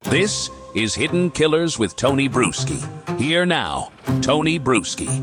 This is Hidden Killers with Tony Bruschi. Here now, Tony Bruschi.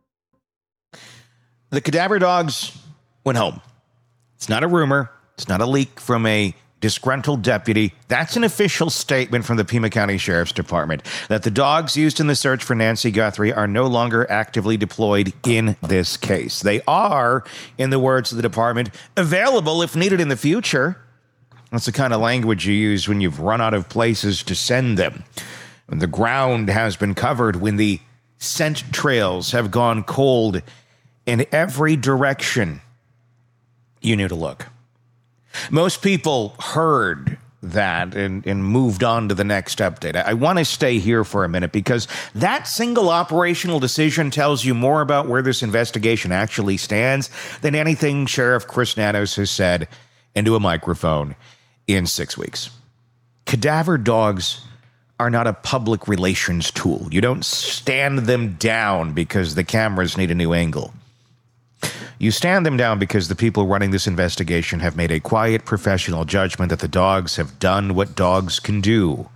The cadaver dogs went home. It's not a rumor. It's not a leak from a disgruntled deputy. That's an official statement from the Pima County Sheriff's Department that the dogs used in the search for Nancy Guthrie are no longer actively deployed in this case. They are, in the words of the department, available if needed in the future. That's the kind of language you use when you've run out of places to send them. When the ground has been covered, when the scent trails have gone cold in every direction you knew to look. Most people heard that and moved on to the next update. I want to stay here for a minute because that single operational decision tells you more about where this investigation actually stands than anything Sheriff Chris Nanos has said into a microphone in 6 weeks. Cadaver dogs are not a public relations tool. You don't stand them down because the cameras need a new angle. You stand them down because the people running this investigation have made a quiet, professional judgment that the dogs have done what dogs can do.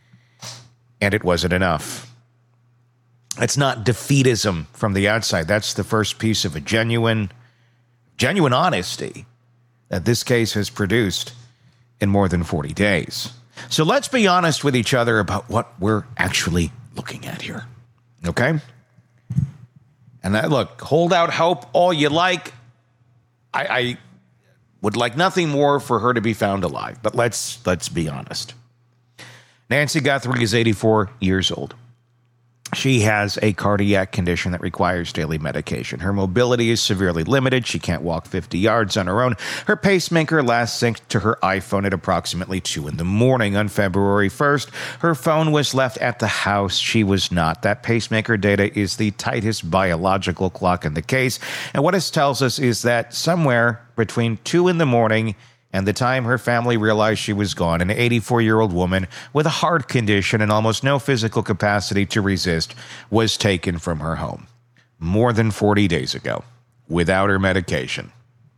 And it wasn't enough. It's not defeatism from the outside. That's the first piece of a genuine honesty that this case has produced in more than 40 days. So let's be honest with each other about what we're actually looking at here. Okay? And look, hold out hope all you like. I would like nothing more for her to be found alive. But let's be honest. Nancy Guthrie is 84 years old. She has a cardiac condition that requires daily medication. Her mobility is severely limited. She can't walk 50 yards on her own. Her pacemaker last synced to her iPhone at approximately 2 in the morning. On February 1st, her phone was left at the house. She was not. That pacemaker data is the tightest biological clock in the case. And what it tells us is that somewhere between 2 in the morning and the time her family realized she was gone, an 84-year-old woman with a heart condition and almost no physical capacity to resist was taken from her home more than 40 days ago without her medication.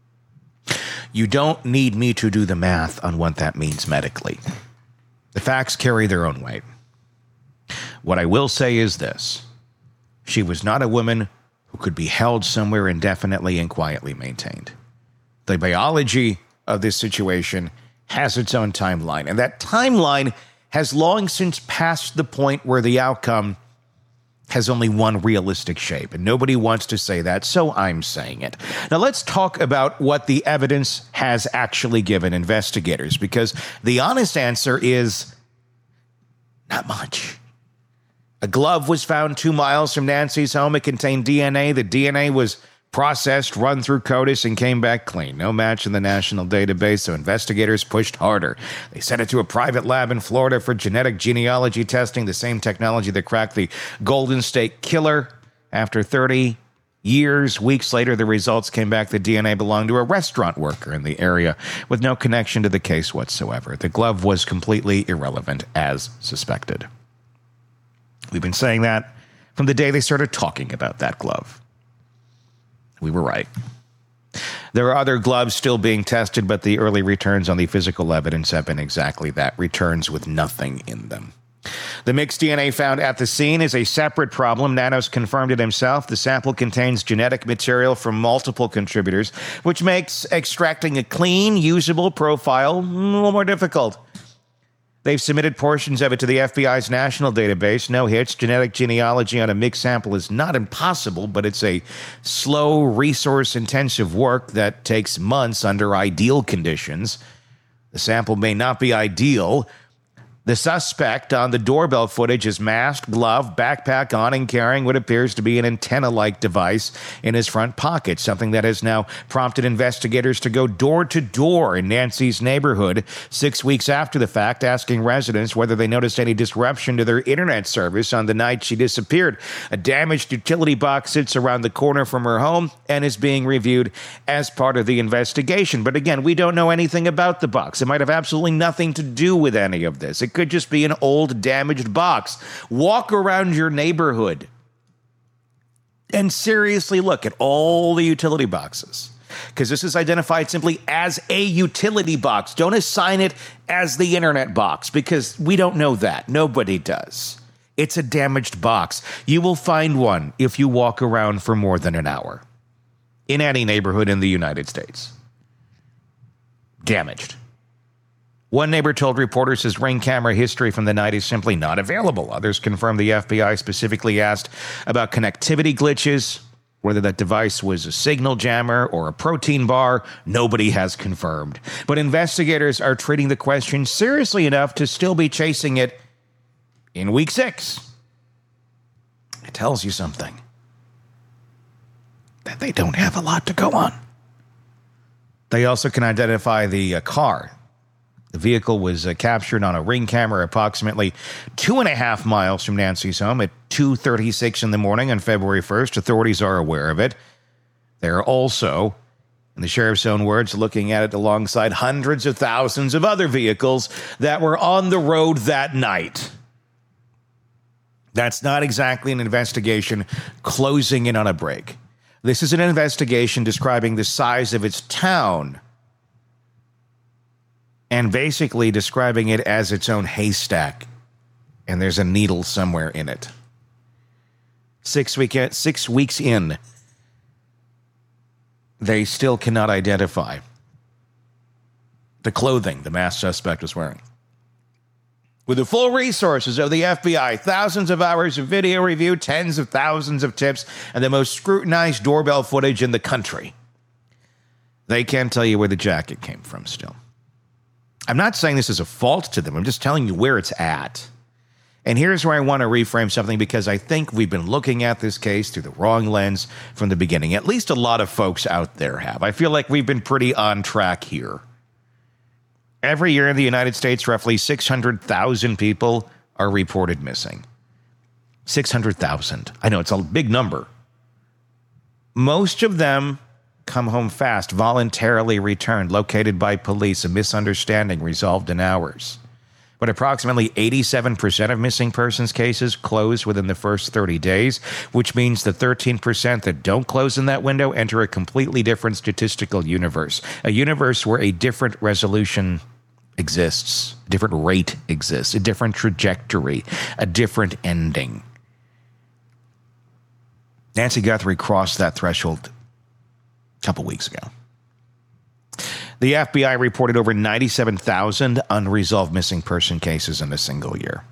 You don't need me to do the math on what that means medically. The facts carry their own weight. What I will say is this. She was not a woman who could be held somewhere indefinitely and quietly maintained. The biology of this situation has its own timeline, and that timeline has long since passed the point where the outcome has only one realistic shape, and nobody wants to say that, so I'm saying it. Now let's talk about what the evidence has actually given investigators, because the honest answer is not much. A glove was found 2 miles from Nancy's home. It contained DNA. The DNA was processed, run through CODIS, and came back clean. No match in the national database, so investigators pushed harder. They sent it to a private lab in Florida for genetic genealogy testing, the same technology that cracked the Golden State Killer. After 30 years, weeks later, the results came back. The DNA belonged to a restaurant worker in the area with no connection to the case whatsoever. The glove was completely irrelevant, as suspected. We've been saying that from the day they started talking about that glove. We were right. There are other gloves still being tested, but the early returns on the physical evidence have been exactly that, returns with nothing in them. The mixed DNA found at the scene is a separate problem. Nanos confirmed it himself. The sample contains genetic material from multiple contributors, which makes extracting a clean, usable profile a little more difficult. They've submitted portions of it to the FBI's national database. No hits. Genetic genealogy on a mixed sample is not impossible, but it's a slow, resource-intensive work that takes months under ideal conditions. The sample may not be ideal. The suspect on the doorbell footage is masked, gloved, backpack on, and carrying what appears to be an antenna-like device in his front pocket, something that has now prompted investigators to go door to door in Nancy's neighborhood 6 weeks after the fact, asking residents whether they noticed any disruption to their internet service on the night she disappeared. A damaged utility box sits around the corner from her home and is being reviewed as part of the investigation. But again, we don't know anything about the box. It might have absolutely nothing to do with any of this. It could just be an old, damaged box. Walk around your neighborhood and seriously look at all the utility boxes. because this is identified simply as a utility box. Don't assign it as the internet box, because we don't know that. Nobody does. It's a damaged box. You will find one if you walk around for more than an hour in any neighborhood in the United States. Damaged. One neighbor told reporters his Ring camera history from the night is simply not available. Others confirmed the FBI specifically asked about connectivity glitches, whether that device was a signal jammer or a protein bar. Nobody has confirmed. But investigators are treating the question seriously enough to still be chasing it in week 6. It tells you something. That they don't have a lot to go on. They also can identify the car. The vehicle was captured on a Ring camera approximately 2.5 miles from Nancy's home at 2:36 in the morning on February 1st. Authorities are aware of it. They're also, in the sheriff's own words, looking at it alongside hundreds of thousands of other vehicles that were on the road that night. That's not exactly an investigation closing in on a break. This is an investigation describing the size of its town and basically describing it as its own haystack, and there's a needle somewhere in it. 6 weeks in, they still cannot identify the clothing the masked suspect was wearing. With the full resources of the FBI, thousands of hours of video review, tens of thousands of tips, and the most scrutinized doorbell footage in the country, they can't tell you where the jacket came from still. I'm not saying this is a fault to them. I'm just telling you where it's at. And here's where I want to reframe something, because I think we've been looking at this case through the wrong lens from the beginning. At least a lot of folks out there have. I feel like we've been pretty on track here. Every year in the United States, roughly 600,000 people are reported missing. 600,000. I know it's a big number. Most of them come home fast, voluntarily returned, located by police, a misunderstanding resolved in hours. But approximately 87% of missing persons cases close within the first 30 days, which means the 13% that don't close in that window enter a completely different statistical universe, a universe where a different resolution exists, a different rate exists, a different trajectory, a different ending. Nancy Guthrie crossed that threshold a couple weeks ago. The FBI reported over 97,000 unresolved missing person cases in a single year.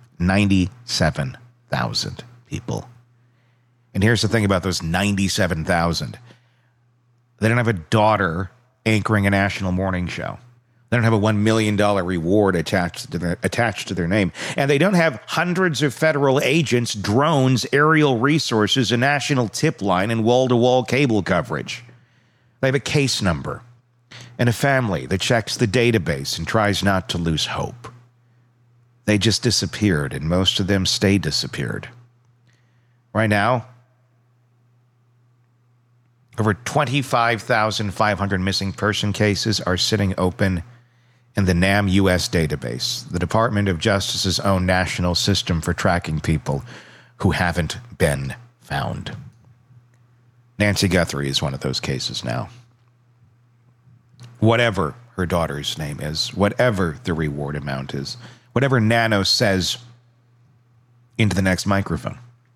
97,000 people. And here's the thing about those 97,000. They don't have a daughter anchoring a national morning show. They don't have a $1 million reward attached to their name. And they don't have hundreds of federal agents, drones, aerial resources, a national tip line, and wall-to-wall cable coverage. They have a case number and a family that checks the database and tries not to lose hope. They just disappeared, and most of them stay disappeared. Right now, over 25,500 missing person cases are sitting open in the NAM U.S. database, the Department of Justice's own national system for tracking people who haven't been found. Nancy Guthrie is one of those cases now. Whatever her daughter's name is, whatever the reward amount is, whatever Nano says into the next microphone.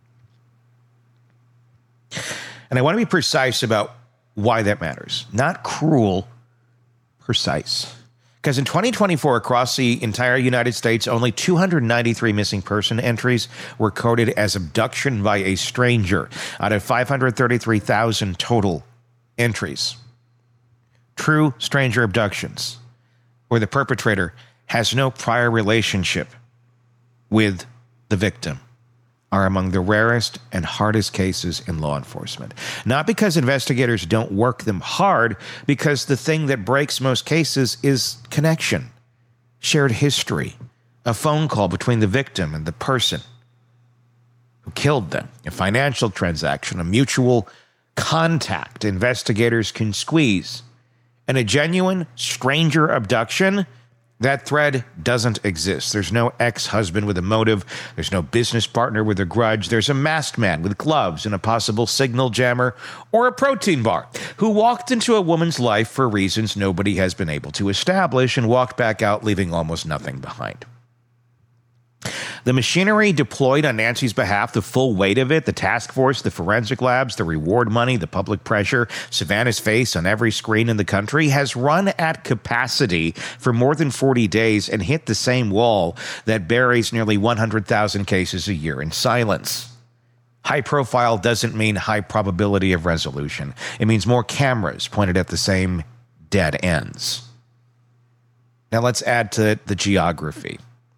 And I want to be precise about why that matters. Not cruel, precise. Because in 2024, across the entire United States, only 293 missing person entries were coded as abduction by a stranger out of 533,000 total entries. True stranger abductions, where the perpetrator has no prior relationship with the victim, are among the rarest and hardest cases in law enforcement. Not because investigators don't work them hard, because the thing that breaks most cases is connection, shared history, a phone call between the victim and the person who killed them, a financial transaction, a mutual contact investigators can squeeze. And a genuine stranger abduction That thread doesn't exist. There's no ex-husband with a motive. There's no business partner with a grudge. There's a masked man with gloves and a possible signal jammer or a protein bar who walked into a woman's life for reasons nobody has been able to establish and walked back out, leaving almost nothing behind. The machinery deployed on Nancy's behalf, the full weight of it, the task force, the forensic labs, the reward money, the public pressure, Savannah's face on every screen in the country, has run at capacity for more than 40 days and hit the same wall that buries nearly 100,000 cases a year in silence. High profile doesn't mean high probability of resolution. It means more cameras pointed at the same dead ends. Now let's add to the geography.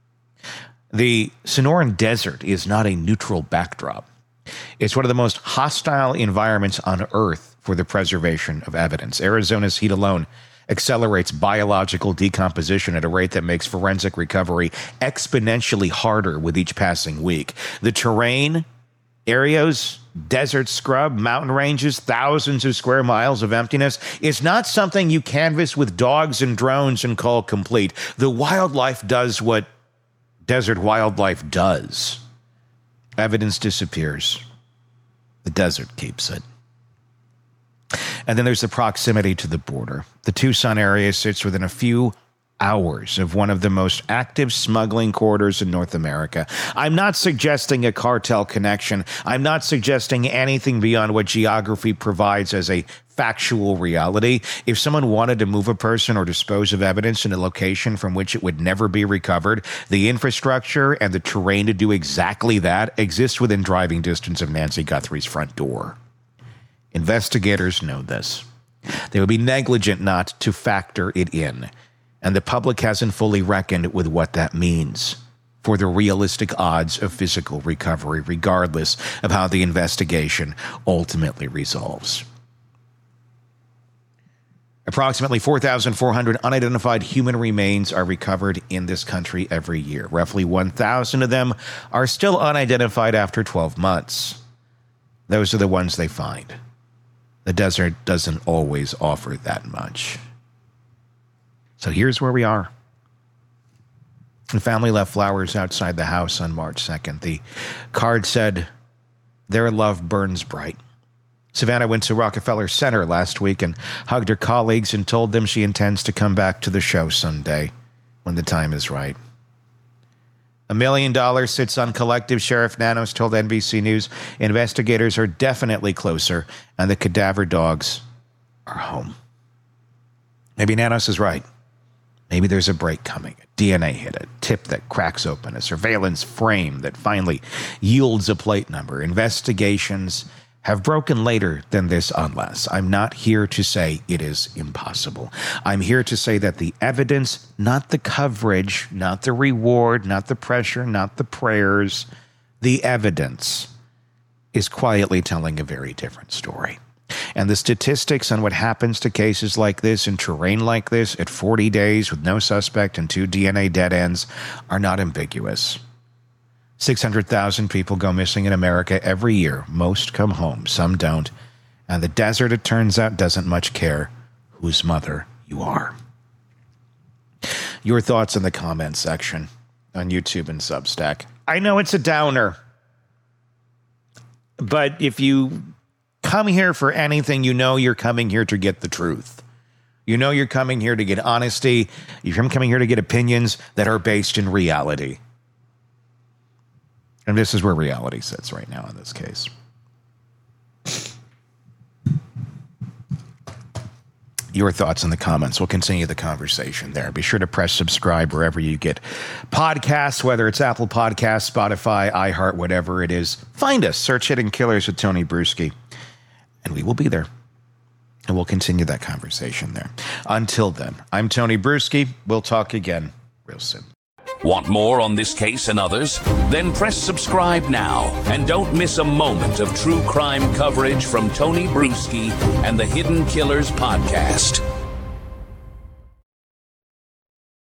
The Sonoran Desert is not a neutral backdrop. It's one of the most hostile environments on Earth for the preservation of evidence. Arizona's heat alone accelerates biological decomposition at a rate that makes forensic recovery exponentially harder with each passing week. The terrain, areas, desert scrub, mountain ranges, thousands of square miles of emptiness is not something you canvass with dogs and drones and call complete. The wildlife does what desert wildlife does. Evidence disappears. The desert keeps it. And then there's the proximity to the border. The Tucson area sits within a few hours of one of the most active smuggling corridors in North America. I'm not suggesting a cartel connection. I'm not suggesting anything beyond what geography provides as a factual reality. If someone wanted to move a person or dispose of evidence in a location from which it would never be recovered, the infrastructure and the terrain to do exactly that exists within driving distance of Nancy Guthrie's front door. Investigators know this. They would be negligent not to factor it in, and the public hasn't fully reckoned with what that means for the realistic odds of physical recovery, regardless of how the investigation ultimately resolves. Approximately 4,400 unidentified human remains are recovered in this country every year. Roughly 1,000 of them are still unidentified after 12 months. Those are the ones they find. The desert doesn't always offer that much. So here's where we are. The family left flowers outside the house on March 2nd. The card said, "Their love burns bright." Savannah went to Rockefeller Center last week and hugged her colleagues and told them she intends to come back to the show someday when the time is right. $1 million sits on collective, Sheriff Nanos told NBC News. Investigators are definitely closer, and the cadaver dogs are home. Maybe Nanos is right. Maybe there's a break coming, a DNA hit, a tip that cracks open, a surveillance frame that finally yields a plate number. Investigations have broken later than this unless. I'm not here to say it is impossible. I'm here to say that the evidence, not the coverage, not the reward, not the pressure, not the prayers, the evidence is quietly telling a very different story. And the statistics on what happens to cases like this in terrain like this at 40 days with no suspect and 2 DNA dead ends are not ambiguous. 600,000 people go missing in America every year. Most come home, some don't. And the desert, it turns out, doesn't much care whose mother you are. Your thoughts in the comments section on YouTube and Substack. I know it's a downer, but if you come here for anything, you know you're coming here to get the truth. You know you're coming here to get honesty. You're coming here to get opinions that are based in reality. And this is where reality sits right now in this case. Your thoughts in the comments. We'll continue the conversation there. Be sure to press subscribe wherever you get podcasts, whether it's Apple Podcasts, Spotify, iHeart, whatever it is. Find us. Search Hidden Killers with Tony Bruschi. And we will be there. And we'll continue that conversation there. Until then, I'm Tony Bruschi. We'll talk again real soon. Want more on this case and others? Then press subscribe now and don't miss a moment of true crime coverage from Tony Bruschi and the Hidden Killers podcast.